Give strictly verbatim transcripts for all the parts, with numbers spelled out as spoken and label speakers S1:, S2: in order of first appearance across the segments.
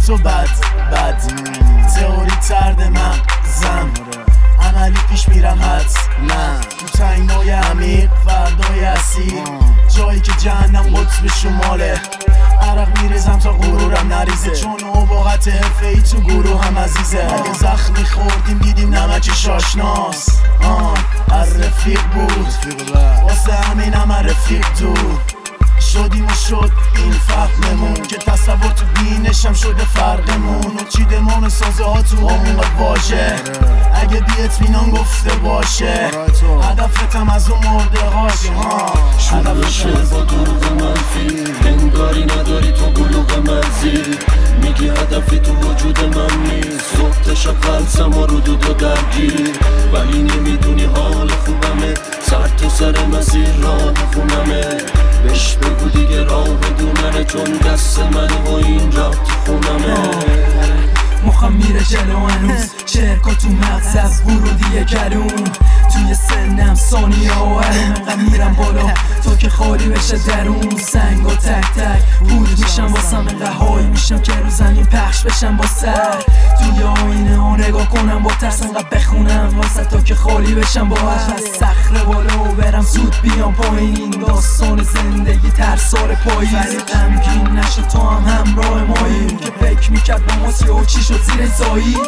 S1: تو بد بد تئوری ترد مغزم عملی پیش میرم حتما تو تنگنای عمیق فردای اسیر جایی که جهنم قطب شماله عرق میریزم تا غرورم نریزه چون اباقت حرفه ای تو گروه هم عزیزه اگه زخمی خوردیم دیدیم نمکش آشناس هر رفیق بود واسه همین هم رفیق تو شدیم و شد این فهممون که تصور تو بینشم شده فرقمون و چیدمان سازه ها تو همون واژه اگه بی اطمینان گفته باشه هدفتم از اون مرده هاشه
S2: شروع شد با دروغ منفی انگاری نداری تو بلوغ منزی میگی هدفی تو وجود من نیست صبح تا شب قلسم و رو دود و درگیر ولی نمیدونی حال خوبمه سر تو سر مسیر راه خونمه بهش بگو دیگه راه دوننه چون دست من و این راه تو خونمه
S3: مخم میره جلو هنوز شرکا تو مغز از ورودی کلون توی سنم ثانیه و انقدر میرم بالا تا که خالی بشه درون سنگ و تک تک بود میشم واسم انقدر هایی میشم که رو زمین پخش بشم با سر توی آینه ها نگاه کنم با ترس انقدر بخونم واسه تا که خالی بشم با از صخره بالا و برم زود بیام پایین این داستان زندگی ترسار پاییز ولی غمگین نشو تو هم همراه مایی که فکر میکرد با ما سیاه و چی شد زیر زایی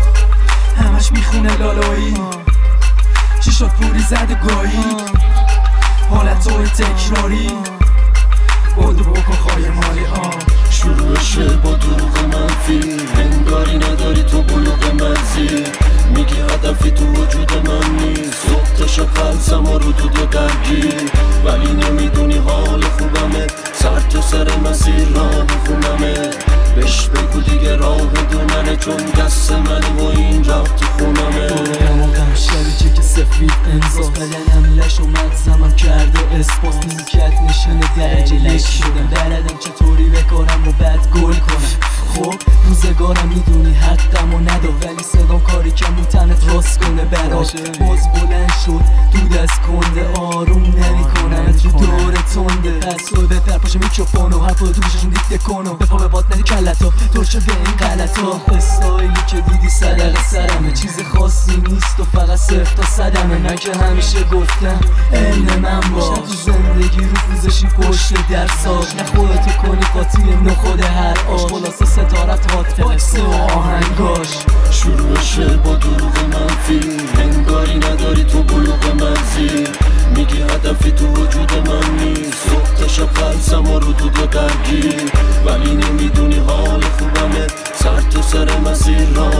S3: همش میخونه لالایی چی شد پوری زد گاهی حالتهای تکراری بادو بکن خواهی مالی آه
S2: شروع شد با دروغ منفی انگاری نداری تو بلوغ منزی میگی هدفی تو وجود من نیست صبح تا شب قلسم و رو دود و درگیر ولی نمیدونی حال خوبمه سر تو سر مسیر راه خونمه بهش بگو دیگه راه دوننه چون دست من و این راه تو خونمه
S3: دماغم شبیه که سفید انصاف بدنم لش و مغزمم کرده اسپاس نیمکت نشونه درجه یک شدم بلدم چطوری بکارم و بعد گل کنم خب روزگارم میدونی حقم و ندا ولی صدام کاری که موتنت راست کنه براش باز بلند شد دود از کنده آروم نمی کنم رو دور تنده پس تو بپر پاشه میکروفون و حرف تو گوششون دیکته کنم بپا به باد ندی کلتا دور شده این غلطا استایلی که دیدی صدق سرمه چیز خاصی نیست و فقط صفر تا صدمه من که همیشه گفتم عین من باش تو زندگی رو فوزشی پشت درساش نه خودتو کنی قاطی نخود هر آش خلاصه ستارت هات باکسه و آهنگاش
S2: شروع شد با دروغ منفی انگاری نداری تو بلوغ منزی میگی هدفی تو وجود من نیست صبح تا شب قلسم و رو دود و درگیر ولی نمیدونی حال خوبمه سر تو سر مسیر راه